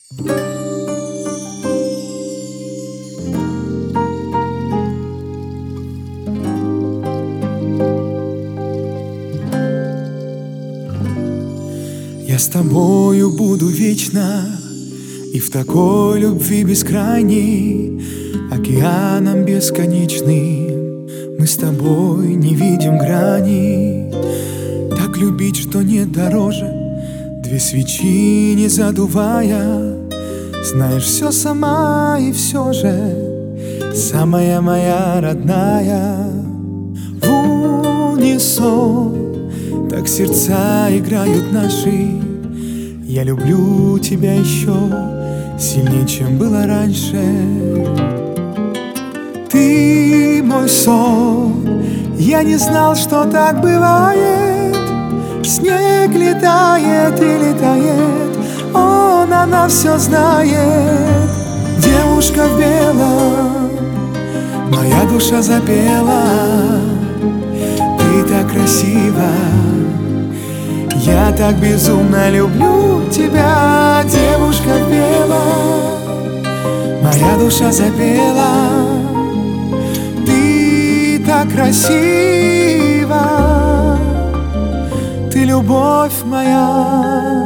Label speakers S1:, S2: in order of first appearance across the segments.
S1: Я с тобою буду вечно, и в такой любви бескрайней, океаном бесконечным, мы с тобой не видим грани. Так любить, что нет дороже, две свечи не задувая. Знаешь все сама, и все же самая моя родная. В унисон так сердца играют наши. Я люблю тебя еще сильнее, чем было раньше. Ты мой сон, я не знал, что так бывает. Снег летает и летает, она все знает. Девушка в белом, моя душа запела. Ты так красива, я так безумно люблю тебя. Девушка в белом, моя душа запела. Ты так красива, ты любовь моя.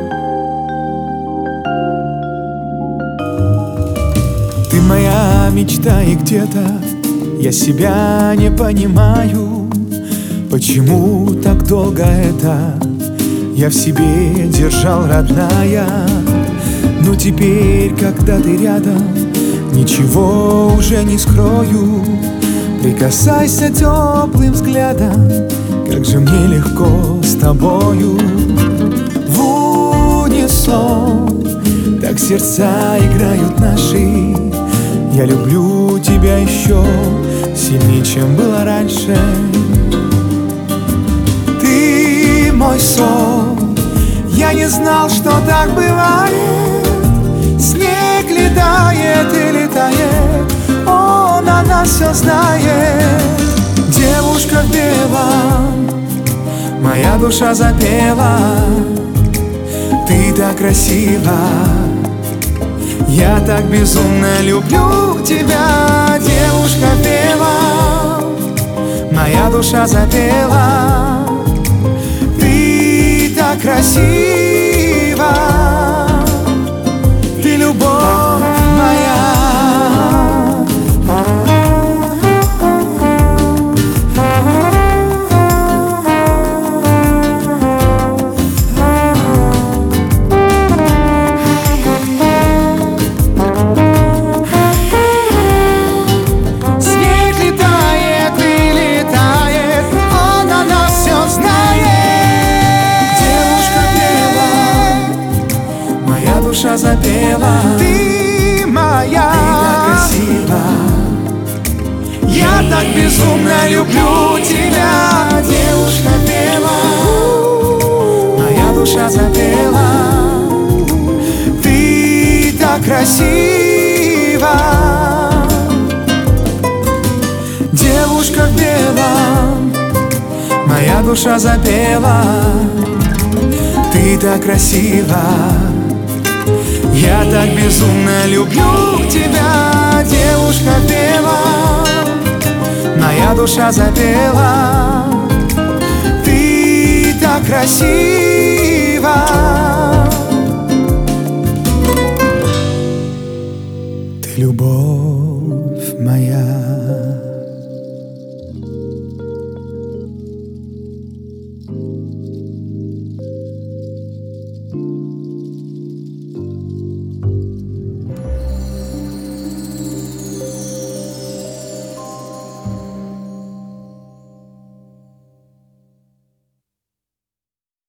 S1: Ты моя мечта, и где-то я себя не понимаю. Почему так долго это я в себе держал, родная? Но теперь, когда ты рядом, ничего уже не скрою. Прикасайся теплым взглядом, как же мне легко с тобою. В унисон так сердца играют наши. Я люблю тебя еще сильнее, чем было раньше. Ты мой сон, я не знал, что так бывает. Снег летает и летает, она все знает. Девушка в белом, моя душа запела. Ты так красива, я так безумно люблю тебя. Девушка в белом, моя душа запела. Ты так красива, ты любовь моя. Душа запела, ты моя, ты так красива, я так безумно люблю тебя. Девушка пела, моя душа запела. Ты так красива, девушка в белом, моя душа запела. Ты так красива, я так безумно люблю тебя. Девушка в белом, моя душа запела. Ты так красива, ты любовь моя.